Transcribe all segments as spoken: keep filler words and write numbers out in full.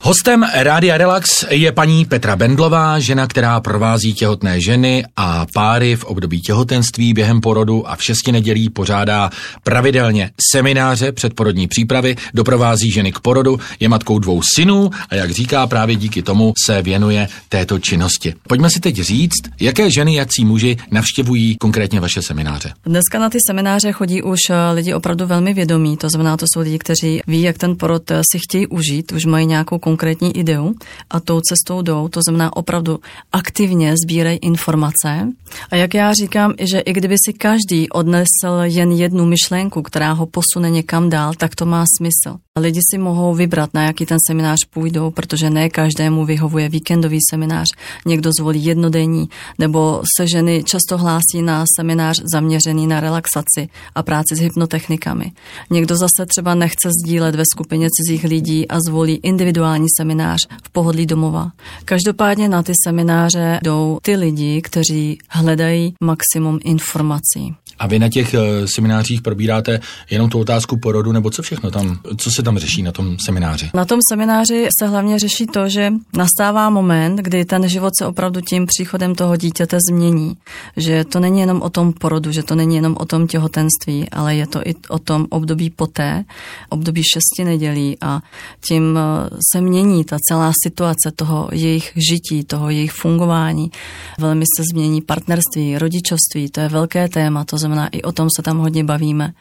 Hostem Rádia Relax je paní Petra Bendlová, žena, která provází těhotné ženy a páry v období těhotenství, během porodu a v šesti nedělí pořádá pravidelně semináře předporodní přípravy, doprovází ženy k porodu, je matkou dvou synů a jak říká, právě díky tomu se věnuje této činnosti. Pojďme si teď říct, jaké ženy, jací muži navštěvují konkrétně vaše semináře. Dneska na ty semináře chodí už lidi opravdu velmi vědomí, to znamená, to jsou lidi, kteří ví, jak ten porod si chtějí užít, už mají nějakou konkrétní ideu a tou cestou jdou, to znamená opravdu aktivně sbírají informace. A jak já říkám, že i kdyby si každý odnesl jen jednu myšlenku, která ho posune někam dál, tak to má smysl. Lidi si mohou vybrat, na jaký ten seminář půjdou, protože ne každému vyhovuje víkendový seminář, někdo zvolí jednodenní, nebo se ženy často hlásí na seminář zaměřený na relaxaci a práci s hypnotechnikami. Někdo zase třeba nechce sdílet ve skupině cizích lidí a zvolí individuální seminář v pohodlí domova. Každopádně na ty semináře jdou ty lidi, kteří hledají maximum informací. A vy na těch seminářích probíráte jenom tu otázku porodu, nebo co všechno tam, co se tam řeší na tom semináři? Na tom semináři se hlavně řeší to, že nastává moment, kdy ten život se opravdu tím příchodem toho dítěte změní. Že to není jenom o tom porodu, že to není jenom o tom těhotenství, ale je to i o tom období poté, období šesti nedělí a tím se mění ta celá situace toho jejich žití, toho jejich fungování. Velmi se změní partnerství, rodičovství, to je velké téma, to znamená, i o tom se tam hodně bavíme.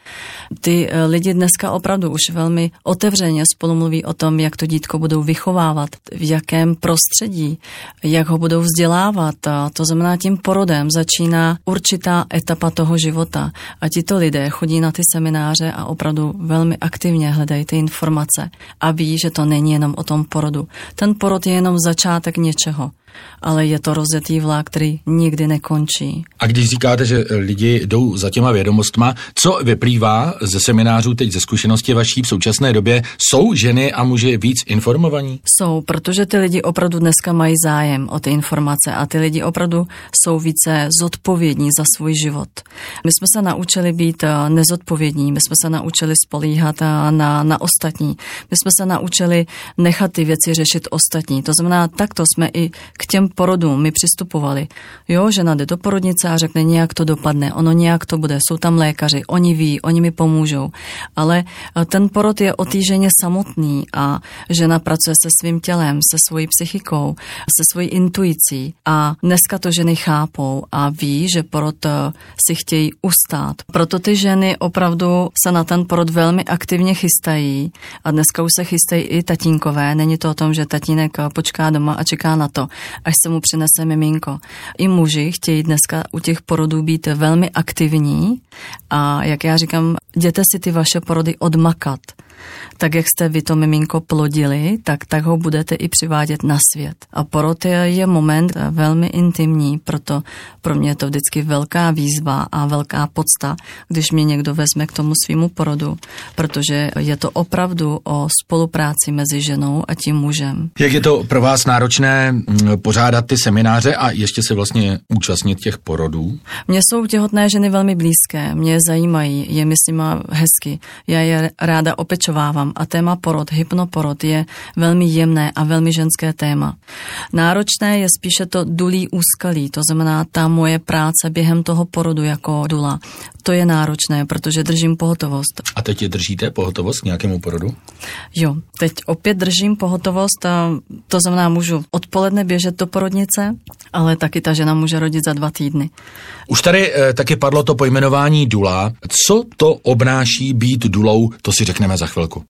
Ty lidi dneska opravdu už velmi otevřeně spolu mluví o tom, jak to dítko budou vychovávat, v jakém prostředí, jak ho budou vzdělávat. A to znamená, tím porodem začíná určitá etapa toho života. A tito lidé chodí na ty semináře a opravdu velmi aktivně hledají ty informace a ví, že to není jenom o tom porodu. Ten porod je jenom začátek něčeho, ale je to rozjetý vlak, který nikdy nekončí. A když říkáte, že lidi jdou za těma vědomostma, co vyplývá ze seminářů teď ze zkušenosti vaší v současné době? Jsou ženy a muži víc informovaní? Jsou, protože ty lidi opravdu dneska mají zájem o ty informace a ty lidi opravdu jsou více zodpovědní za svůj život. My jsme se naučili být nezodpovědní, my jsme se naučili spolíhat na, na ostatní, my jsme se naučili nechat ty věci řešit ostatní. To znamená, takto jsme i k těm porodům my přistupovali. Jo, žena jde do porodnice a řekne, nějak to dopadne, ono nějak to bude, jsou tam lékaři, oni ví, oni mi pomůžou. Ale ten porod je o té ženě samotný a žena pracuje se svým tělem, se svojí psychikou, se svojí intuicí a dneska to ženy chápou a ví, že porod si chtějí ustát. Proto ty ženy opravdu se na ten porod velmi aktivně chystají a dneska už se chystají i tatínkové. Není to o tom, že tatínek počká doma a čeká na to, až se mu přinese miminko. I muži chtějí dneska u těch porodů být velmi aktivní a jak já říkám, jděte si ty vaše porody odmakat. Tak, jak jste vy to miminko plodili, tak, tak ho budete i přivádět na svět. A porod je, je moment velmi intimní, proto pro mě je to vždycky velká výzva a velká podsta, když mě někdo vezme k tomu svýmu porodu, protože je to opravdu o spolupráci mezi ženou a tím mužem. Jak je to pro vás náročné pořádat ty semináře a ještě se vlastně účastnit těch porodů? Mně jsou těhotné ženy velmi blízké, mě je zajímají, je mi s nima hezky, já je ráda opečovávám a téma porod, hypnoporod je velmi jemné a velmi ženské téma. Náročné je spíše to dulí úskalí, to znamená ta moje práce během toho porodu jako dula. To je náročné, protože držím pohotovost. A teď je držíte pohotovost k nějakému porodu? Jo, teď opět držím pohotovost, a to znamená, můžu odpoledne běžet do porodnice, ale taky ta žena může rodit za dva týdny. Už tady e, taky padlo to pojmenování dula. Co to obnáší být dulou, to si řekneme za chvilku.